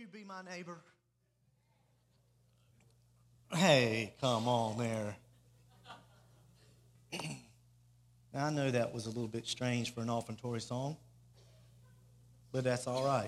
you be my neighbor? Hey, come on there. Now, I know that was a little bit strange for an offertory song, but that's all right.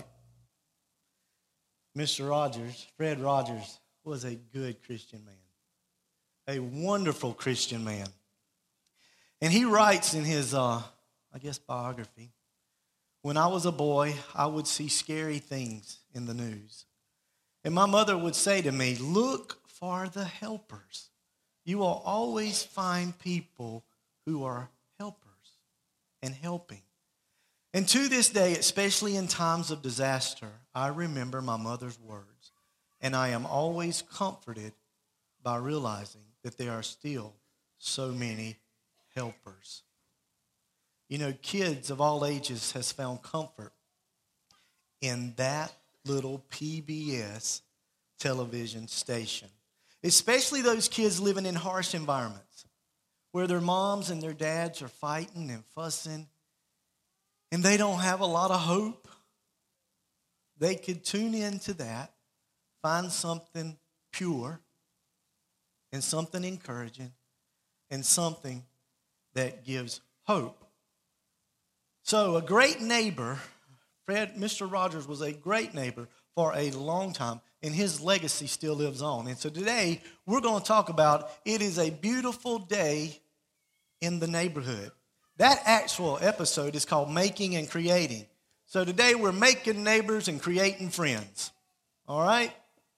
Mr. Rogers, Fred Rogers, was a good Christian man, a wonderful Christian man. And he writes in his, biography, when I was a boy, I would see scary things in the news. And my mother would say to me, look for the helpers. You will always find people who are helpers and helping. And to this day, especially in times of disaster, I remember my mother's words. And I am always comforted by realizing that there are still so many helpers. You know, kids of all ages has found comfort in that little PBS television station. Especially those kids living in harsh environments where their moms and their dads are fighting and fussing and they don't have a lot of hope. They could tune into that, find something pure and something encouraging and something that gives hope. So a great neighbor, Mr. Rogers was a great neighbor for a long time, and his legacy still lives on. And so today, we're going to talk about it is a beautiful day in the neighborhood. That actual episode is called Making and Creating. So today, we're making neighbors and creating friends. All right?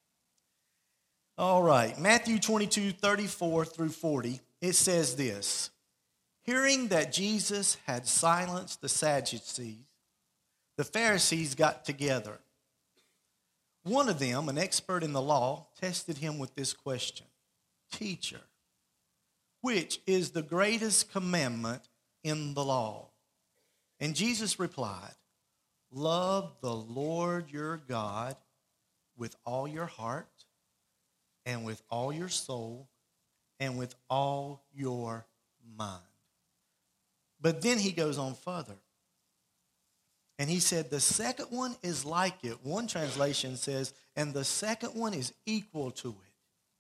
All right. Matthew 22:34 through 40, it says this. Hearing that Jesus had silenced the Sadducees, the Pharisees got together. One of them, an expert in the law, tested him with this question. Teacher, which is the greatest commandment in the law? And Jesus replied, love the Lord your God with all your heart and with all your soul and with all your mind. But then he goes on further. And he said, the second one is like it. One translation says, and the second one is equal to it.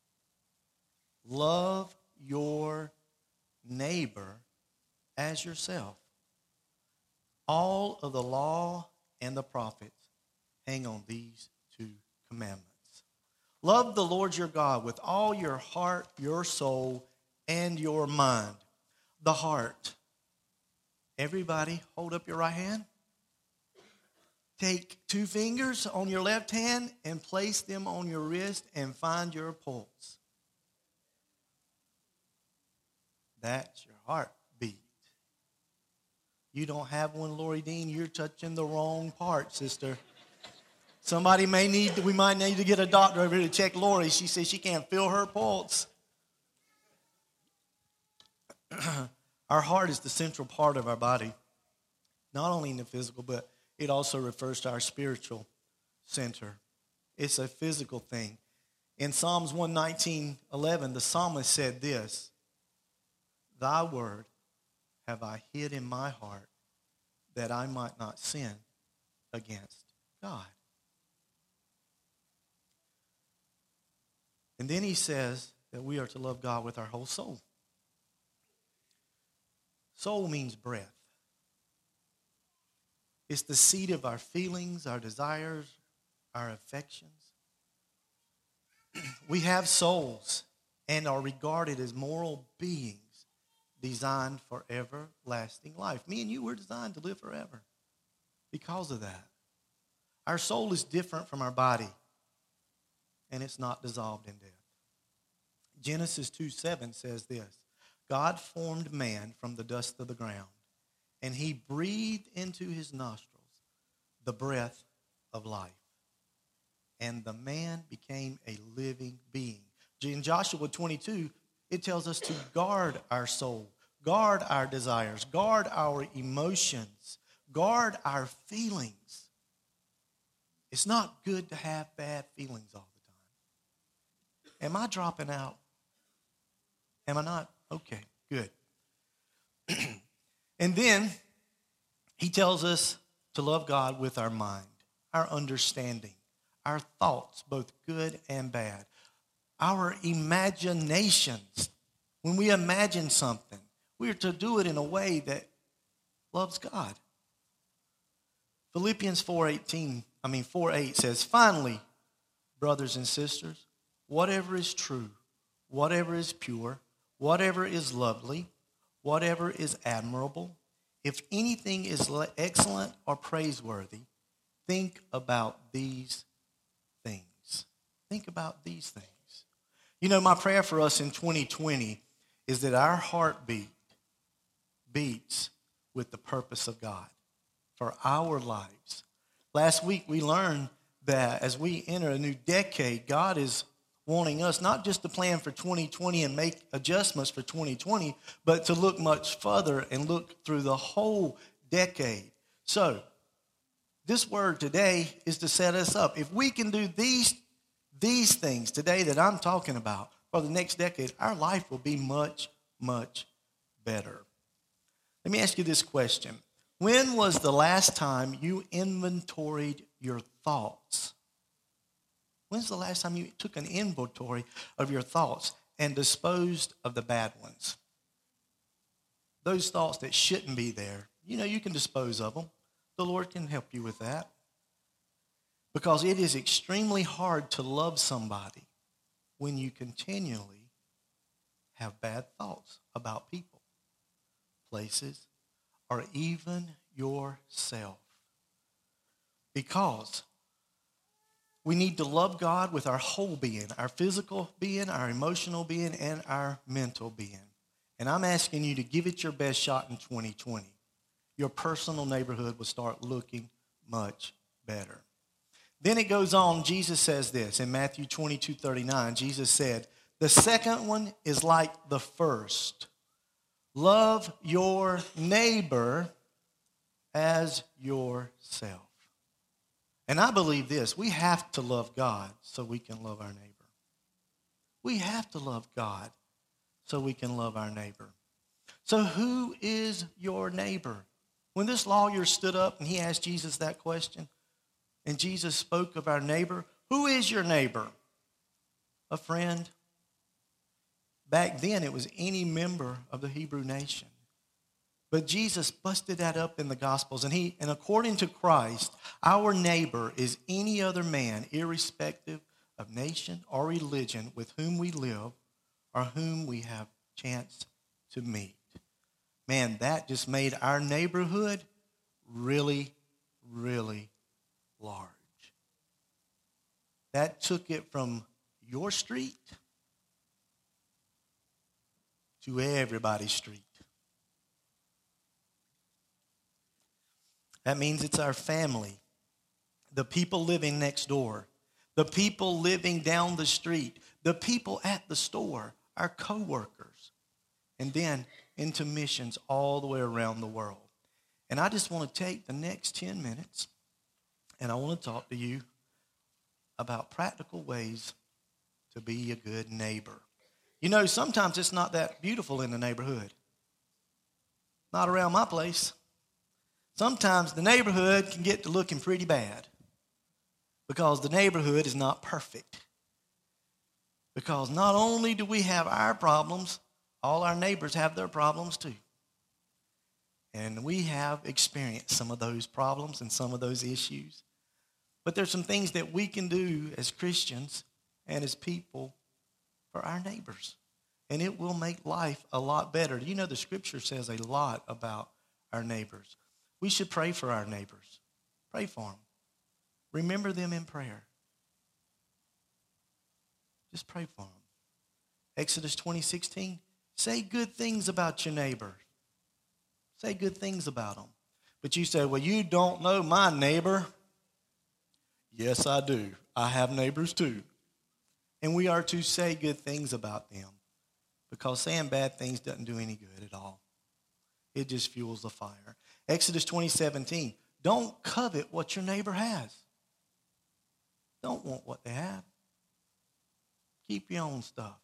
Love your neighbor as yourself. All of the law and the prophets hang on these two commandments. Love the Lord your God with all your heart, your soul, and your mind. The heart. Everybody, hold up your right hand. Take two fingers on your left hand and place them on your wrist and find your pulse. That's your heartbeat. You don't have one, Lori Dean. You're touching the wrong part, sister. We might need to get a doctor over here to check Lori. She says she can't feel her pulse. Our heart is the central part of our body, not only in the physical, but it also refers to our spiritual center. It's a physical thing. In Psalms 119:11, the psalmist said this, thy word have I hid in my heart that I might not sin against God. And then he says that we are to love God with our whole soul. Soul means breath. It's the seat of our feelings, our desires, our affections. We have souls and are regarded as moral beings designed for everlasting life. Me and you were designed to live forever because of that. Our soul is different from our body, and it's not dissolved in death. Genesis 2:7 says this, God formed man from the dust of the ground, and he breathed into his nostrils the breath of life. And the man became a living being. In Joshua 22, it tells us to guard our soul, guard our desires, guard our emotions, guard our feelings. It's not good to have bad feelings all the time. Am I dropping out? Am I not? Okay, good. And then he tells us to love God with our mind, our understanding, our thoughts, both good and bad. Our imaginations. When we imagine something, we are to do it in a way that loves God. Philippians 4:8 says, "Finally, brothers and sisters, whatever is true, whatever is pure, whatever is lovely, whatever is admirable, if anything is excellent or praiseworthy, think about these things." Think about these things. You know, my prayer for us in 2020 is that our heartbeat beats with the purpose of God for our lives. Last week we learned that as we enter a new decade, God is wanting us not just to plan for 2020 and make adjustments for 2020, but to look much further and look through the whole decade. So, this word today is to set us up. If we can do these things today that I'm talking about for the next decade, our life will be much, much better. Let me ask you this question. When was the last time you inventoried your thoughts? When's the last time you took an inventory of your thoughts and disposed of the bad ones? Those thoughts that shouldn't be there, you can dispose of them. The Lord can help you with that. Because it is extremely hard to love somebody when you continually have bad thoughts about people, places, or even yourself. Because we need to love God with our whole being, our physical being, our emotional being, and our mental being. And I'm asking you to give it your best shot in 2020. Your personal neighborhood will start looking much better. Then it goes on, Jesus says this in Matthew 22:39. Jesus said, "The second one is like the first. Love your neighbor as yourself." And I believe this, we have to love God so we can love our neighbor. We have to love God so we can love our neighbor. So who is your neighbor? When this lawyer stood up and he asked Jesus that question, and Jesus spoke of our neighbor, who is your neighbor? A friend? Back then it was any member of the Hebrew nation. But Jesus busted that up in the Gospels, and according to Christ, our neighbor is any other man, irrespective of nation or religion, with whom we live or whom we have chance to meet. Man, that just made our neighborhood really, really large. That took it from your street to everybody's street. That means it's our family, the people living next door, the people living down the street, the people at the store, our co-workers, and then into missions all the way around the world. And I just want to take the next 10 minutes and I want to talk to you about practical ways to be a good neighbor. Sometimes it's not that beautiful in the neighborhood. Not around my place. Sometimes the neighborhood can get to looking pretty bad because the neighborhood is not perfect. Because not only do we have our problems, all our neighbors have their problems too. And we have experienced some of those problems and some of those issues. But there's some things that we can do as Christians and as people for our neighbors. And it will make life a lot better. The scripture says a lot about our neighbors. We should pray for our neighbors. Pray for them. Remember them in prayer. Just pray for them. Exodus 20:16, say good things about your neighbor. Say good things about them. But you say, well, you don't know my neighbor. Yes, I do. I have neighbors too. And we are to say good things about them because saying bad things doesn't do any good at all. It just fuels the fire. Exodus 20:17, don't covet what your neighbor has. Don't want what they have. Keep your own stuff.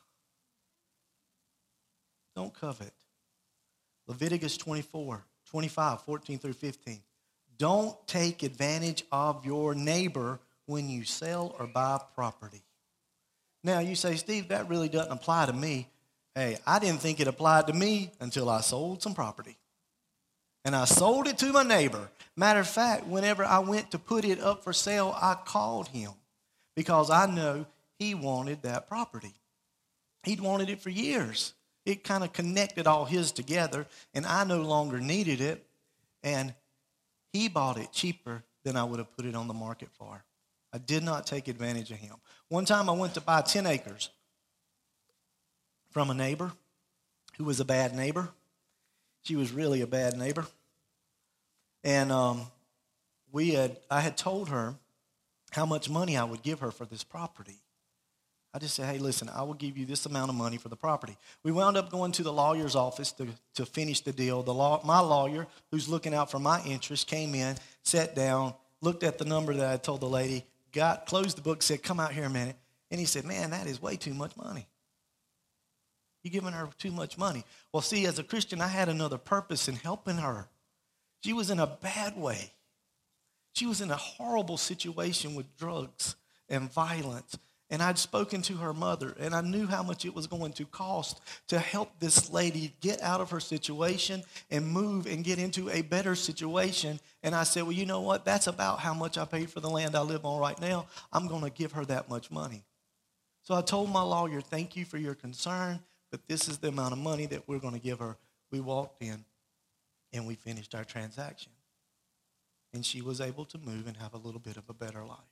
Don't covet. Leviticus 25:14 through 15. Don't take advantage of your neighbor when you sell or buy property. Now, you say, Steve, that really doesn't apply to me. Hey, I didn't think it applied to me until I sold some property. And I sold it to my neighbor. Matter of fact, whenever I went to put it up for sale, I called him because I know he wanted that property. He'd wanted it for years. It kind of connected all his together, and I no longer needed it. And he bought it cheaper than I would have put it on the market for. I did not take advantage of him. One time I went to buy 10 acres from a neighbor who was a bad neighbor. She was really a bad neighbor. And I had told her how much money I would give her for this property. I just said, hey, listen, I will give you this amount of money for the property. We wound up going to the lawyer's office to finish the deal. My lawyer, who's looking out for my interest, came in, sat down, looked at the number that I told the lady, closed the book, said, come out here a minute. And he said, man, that is way too much money. You're giving her too much money. Well, see, as a Christian, I had another purpose in helping her. She was in a bad way. She was in a horrible situation with drugs and violence. And I'd spoken to her mother, and I knew how much it was going to cost to help this lady get out of her situation and move and get into a better situation. And I said, well, you know what? That's about how much I paid for the land I live on right now. I'm going to give her that much money. So I told my lawyer, thank you for your concern, but this is the amount of money that we're going to give her. We walked in, and we finished our transaction. And she was able to move and have a little bit of a better life.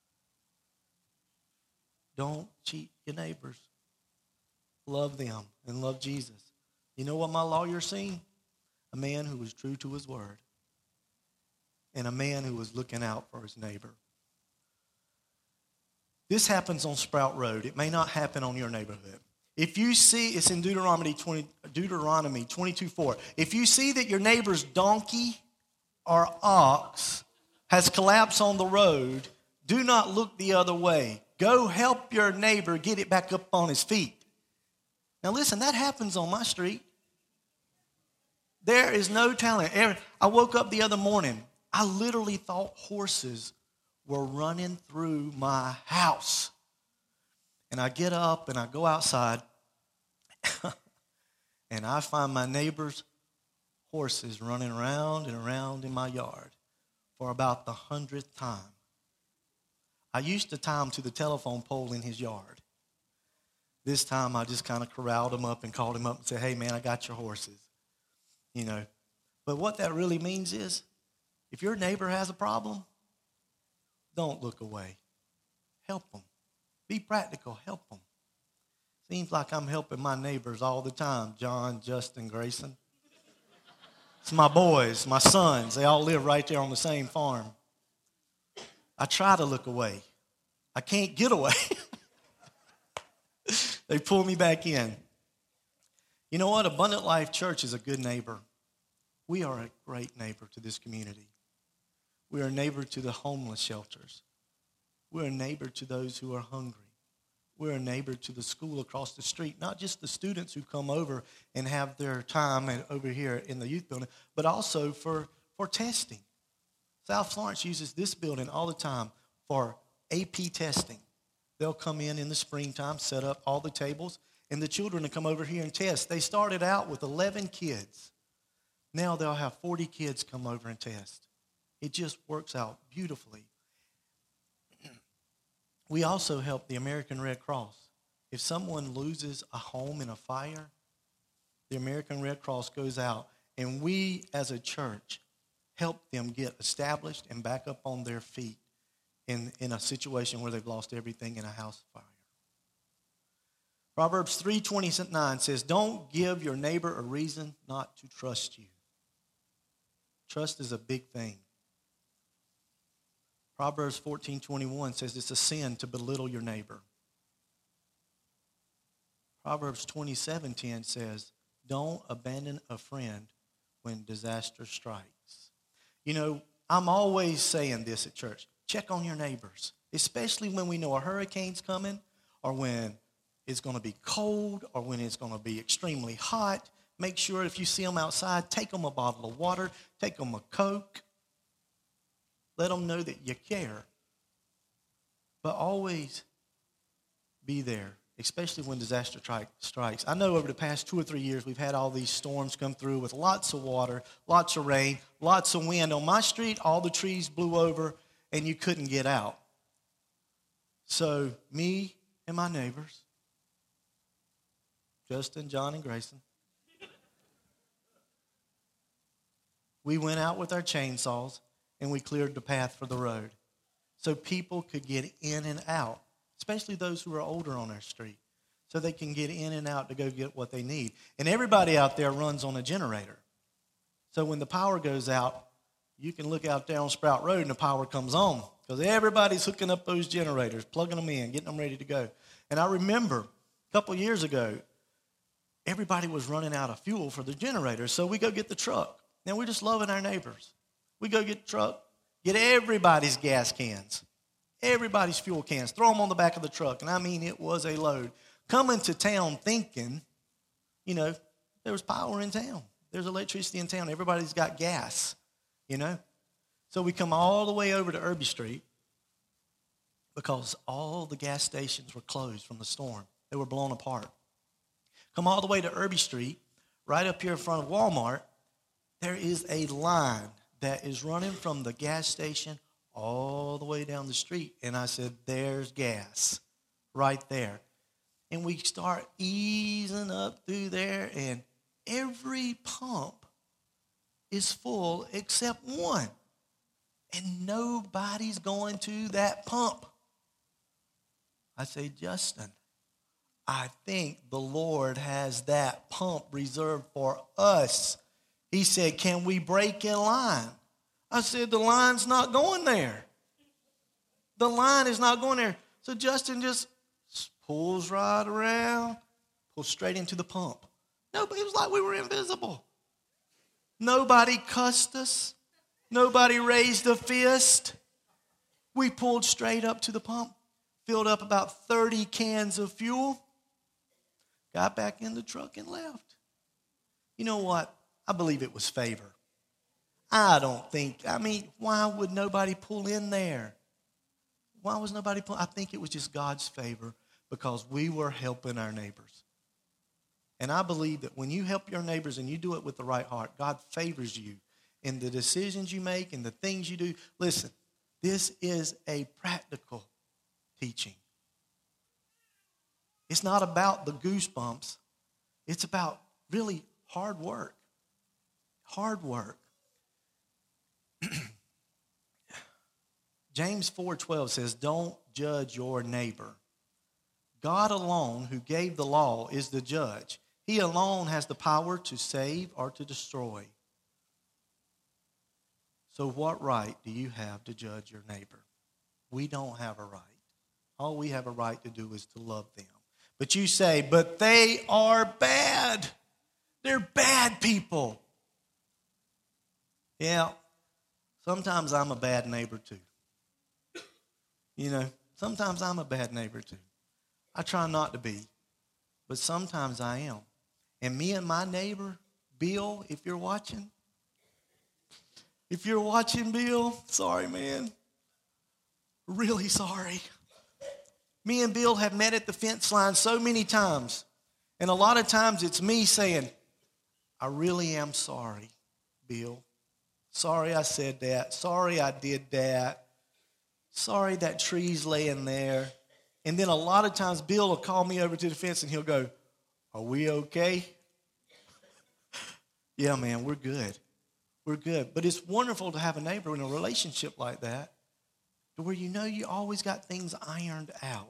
Don't cheat your neighbors. Love them and love Jesus. You know what my lawyer seen? A man who was true to his word. And a man who was looking out for his neighbor. This happens on Sprout Road. It may not happen on your neighborhood. If you see, it's in Deuteronomy 22:4. If you see that your neighbor's donkey or ox has collapsed on the road, do not look the other way. Go help your neighbor get it back up on his feet. Now listen, that happens on my street. There is no talent. I woke up the other morning. I literally thought horses were running through my house. And I get up and I go outside and I find my neighbor's horses running around and around in my yard for about the 100th time. I used to tie him to the telephone pole in his yard. This time I just kind of corralled him up and called him up and said, hey, man, I got your horses. You know. But what that really means is if your neighbor has a problem, don't look away. Help them. Be practical. Help them. Seems like I'm helping my neighbors all the time, John, Justin, Grayson. It's my boys, my sons. They all live right there on the same farm. I try to look away. I can't get away. They pull me back in. You know what? Abundant Life Church is a good neighbor. We are a great neighbor to this community. We are a neighbor to the homeless shelters. We're a neighbor to those who are hungry. We're a neighbor to the school across the street, not just the students who come over and have their time over here in the youth building, but also for testing. South Florence uses this building all the time for AP testing. They'll come in the springtime, set up all the tables, and the children will come over here and test. They started out with 11 kids. Now they'll have 40 kids come over and test. It just works out beautifully. We also help the American Red Cross. If someone loses a home in a fire, the American Red Cross goes out, and we as a church help them get established and back up on their feet in a situation where they've lost everything in a house fire. Proverbs 3:29 says, don't give your neighbor a reason not to trust you. Trust is a big thing. Proverbs 14:21 says it's a sin to belittle your neighbor. Proverbs 27:10 says, don't abandon a friend when disaster strikes. You know, I'm always saying this at church. Check on your neighbors, especially when we know a hurricane's coming or when it's going to be cold or when it's going to be extremely hot. Make sure if you see them outside, take them a bottle of water, take them a Coke. Let them know that you care. But always be there, especially when disaster strikes. I know over the past 2 or 3 years, we've had all these storms come through with lots of water, lots of rain, lots of wind. On my street, all the trees blew over, and you couldn't get out. So me and my neighbors, Justin, John, and Grayson, we went out with our chainsaws, and we cleared the path for the road so people could get in and out, especially those who are older on our street, so they can get in and out to go get what they need. And everybody out there runs on a generator. So when the power goes out, you can look out there on Sprout Road and the power comes on because everybody's hooking up those generators, plugging them in, getting them ready to go. And I remember a couple years ago, everybody was running out of fuel for the generator, so we go get the truck. Now, we're just loving our neighbors. We go get the truck, get everybody's gas cans, everybody's fuel cans, throw them on the back of the truck. And I mean, it was a load. Coming to town thinking, there was power in town. There's electricity in town. Everybody's got gas, So we come all the way over to Irby Street because all the gas stations were closed from the storm. They were blown apart. Come all the way to Irby Street, right up here in front of Walmart. There is a line that is running from the gas station all the way down the street. And I said, there's gas right there. And we start easing up through there, and every pump is full except one. And nobody's going to that pump. I say, Justin, I think the Lord has that pump reserved for us. He said, can we break in line? I said, the line's not going there. The line is not going there. So Justin just pulls right around, pulls straight into the pump. Nobody, it was like we were invisible. Nobody cussed us. Nobody raised a fist. We pulled straight up to the pump, filled up about 30 cans of fuel, got back in the truck and left. You know what? I believe it was favor. Why would nobody pull in there? Why was nobody pulling? I think it was just God's favor because we were helping our neighbors. And I believe that when you help your neighbors and you do it with the right heart, God favors you in the decisions you make and the things you do. Listen, this is a practical teaching. It's not about the goosebumps. It's about really hard work. Hard work. James 4:12 says, don't judge your neighbor. God alone, who gave the law, is the judge. He alone has the power to save or to destroy. So what right do you have to judge your neighbor? We don't have a right. All we have a right to do is to love them. But you say, but they are bad. They're bad people. Yeah, sometimes I'm a bad neighbor too. Sometimes I'm a bad neighbor too. I try not to be, but sometimes I am. And me and my neighbor, Bill, if you're watching, Bill, sorry, man. Really sorry. Me and Bill have met at the fence line so many times. And a lot of times it's me saying, I really am sorry, Bill. Sorry I said that. Sorry I did that. Sorry that tree's laying there. And then a lot of times Bill will call me over to the fence and he'll go, are we okay? Yeah, man, we're good. We're good. But it's wonderful to have a neighbor in a relationship like that to where you always got things ironed out.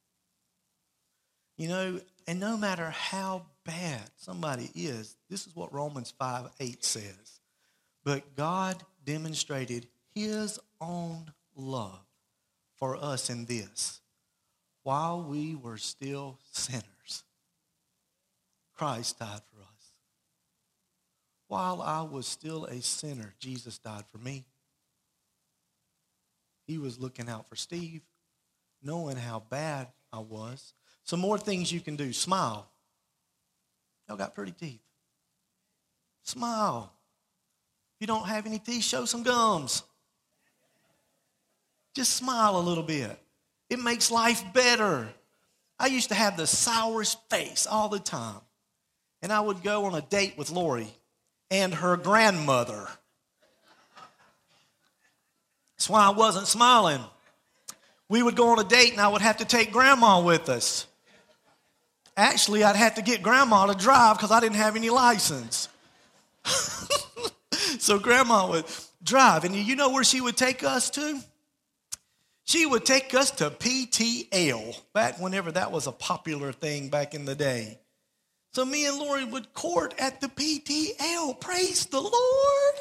And no matter how bad somebody is, this is what Romans 5:8 says. But God demonstrated his own love for us in this. While we were still sinners, Christ died for us. While I was still a sinner, Jesus died for me. He was looking out for Steve, knowing how bad I was. Some more things you can do. Smile. Y'all got pretty teeth. Smile. If you don't have any teeth, show some gums. Just smile a little bit. It makes life better. I used to have the sourest face all the time. And I would go on a date with Lori and her grandmother. That's why I wasn't smiling. We would go on a date and I would have to take Grandma with us. Actually, I'd have to get Grandma to drive because I didn't have any license. So Grandma would drive. And you know where she would take us to? She would take us to PTL, back whenever that was a popular thing back in the day. So me and Lori would court at the PTL. Praise the Lord.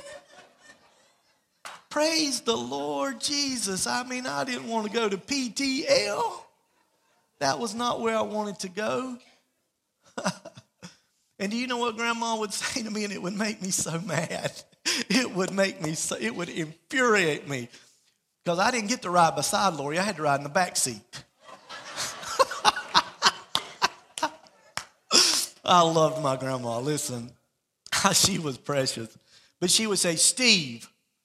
Praise the Lord Jesus. I mean, I didn't want to go to PTL. That was not where I wanted to go. And do you know what Grandma would say to me? And it would make me so mad. It would infuriate me. Because I didn't get to ride beside Lori. I had to ride in the back seat. I loved my grandma. Listen, she was precious. But she would say, Steve,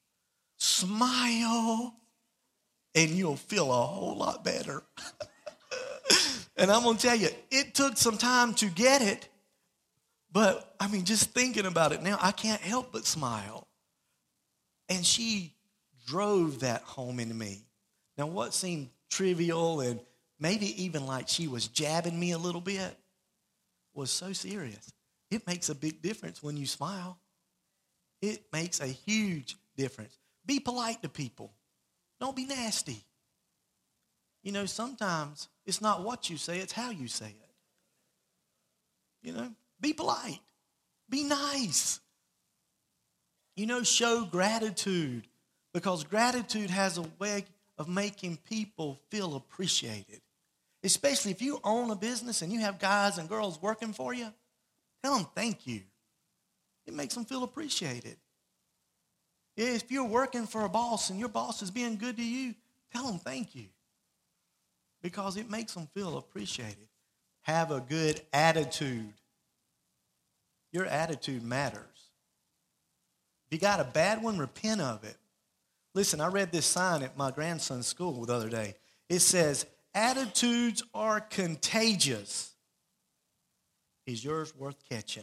smile and you'll feel a whole lot better. And I'm going to tell you, it took some time to get it. But, I mean, just thinking about it now, I can't help but smile. And she drove that home into me. Now, what seemed trivial and maybe even like she was jabbing me a little bit was so serious. It makes a big difference when you smile. It makes a huge difference. Be polite to people. Don't be nasty. You know, sometimes it's not what you say, it's how you say it. You know, be polite. Be nice. You know, show gratitude. Because gratitude has a way of making people feel appreciated. Especially if you own a business and you have guys and girls working for you, tell them thank you. It makes them feel appreciated. If you're working for a boss and your boss is being good to you, tell them thank you. Because it makes them feel appreciated. Have a good attitude. Your attitude matters. If you got a bad one, repent of it. Listen, I read this sign at my grandson's school the other day. It says, attitudes are contagious. Is yours worth catching?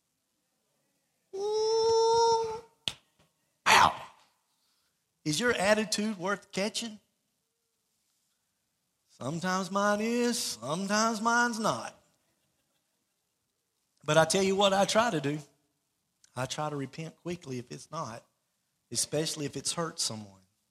Ooh. Ow. Is your attitude worth catching? Sometimes mine is, sometimes mine's not. But I tell you what I try to do. I try to repent quickly if it's not. Especially if it's hurt someone.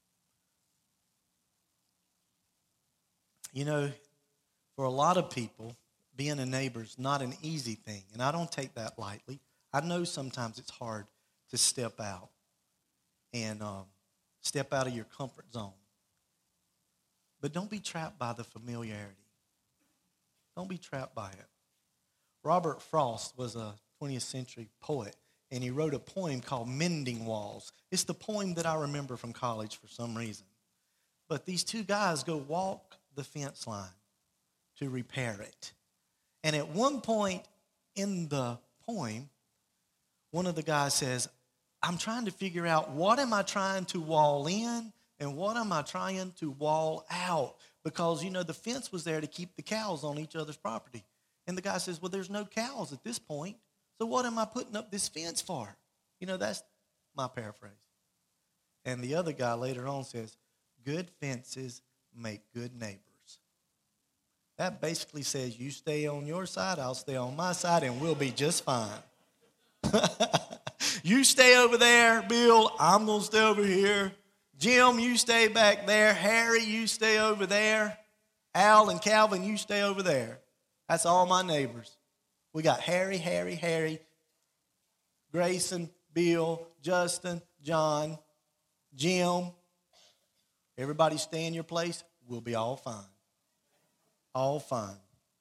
You know, for a lot of people, being a neighbor is not an easy thing. And I don't take that lightly. I know sometimes it's hard to step out and step out of your comfort zone. But don't be trapped by the familiarity. Don't be trapped by it. Robert Frost was a 20th century poet. And he wrote a poem called Mending Walls. It's the poem that I remember from college for some reason. But these two guys go walk the fence line to repair it. And at one point in the poem, one of the guys says, I'm trying to figure out what am I trying to wall in and what am I trying to wall out? Because, you know, the fence was there to keep the cows on each other's property. And the guy says, well, there's no cows at this point. So what am I putting up this fence for? You know, that's my paraphrase. And the other guy later on says, good fences make good neighbors. That basically says you stay on your side, I'll stay on my side, and we'll be just fine. You stay over there, Bill, I'm going to stay over here. Jim, you stay back there. Harry, you stay over there. Al and Calvin, you stay over there. That's all my neighbors. We got Harry, Grayson, Bill, Justin, John, Jim. Everybody stay in your place. We'll be all fine. All fine.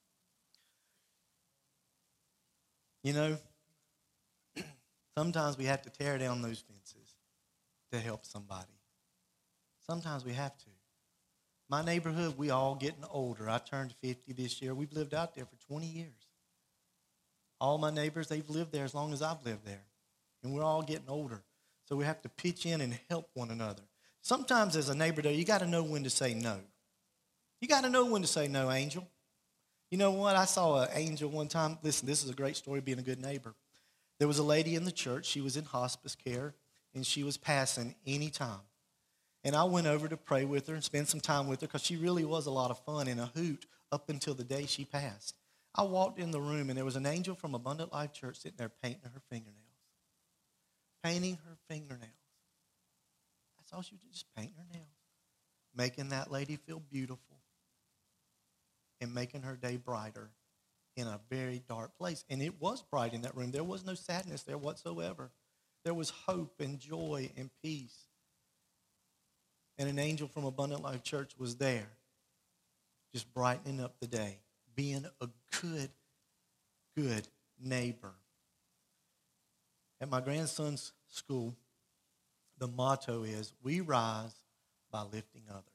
You know, sometimes we have to tear down those fences to help somebody. Sometimes we have to. My neighborhood, we all getting older. I turned 50 this year. We've lived out there for 20 years. All my neighbors, they've lived there as long as I've lived there. And we're all getting older. So we have to pitch in and help one another. Sometimes as a neighbor, though, you got to know when to say no. You got to know when to say no, angel. You know what? I saw an angel one time. Listen, this is a great story, being a good neighbor. There was a lady in the church. She was in hospice care, and she was passing any time. And I went over to pray with her and spend some time with her because she really was a lot of fun and a hoot up until the day she passed. I walked in the room, and there was an angel from Abundant Life Church sitting there painting her fingernails. Painting her fingernails. That's all she was, just painting her nails. Making that lady feel beautiful and making her day brighter in a very dark place. And it was bright in that room. There was no sadness there whatsoever. There was hope and joy and peace. And an angel from Abundant Life Church was there, just brightening up the day, being a good neighbor. At my grandson's school, the motto is, we rise by lifting others.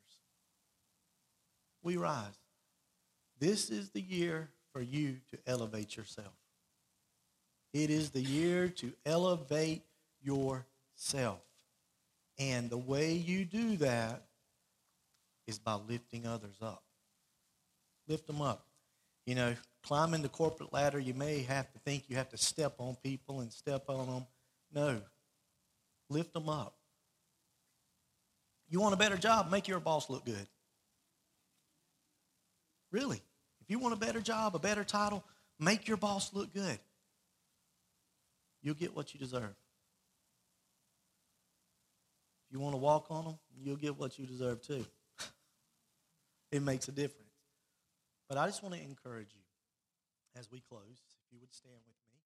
We rise. This is the year for you to elevate yourself. It is the year to elevate yourself. And the way you do that is by lifting others up. Lift them up. You know, climbing the corporate ladder, you may have to think you have to step on people and step on them. No. Lift them up. You want a better job? Make your boss look good. Really. If you want a better job, a better title, make your boss look good. You'll get what you deserve. If you want to walk on them, you'll get what you deserve too. It makes a difference. But I just want to encourage you as we close, if you would stand with me.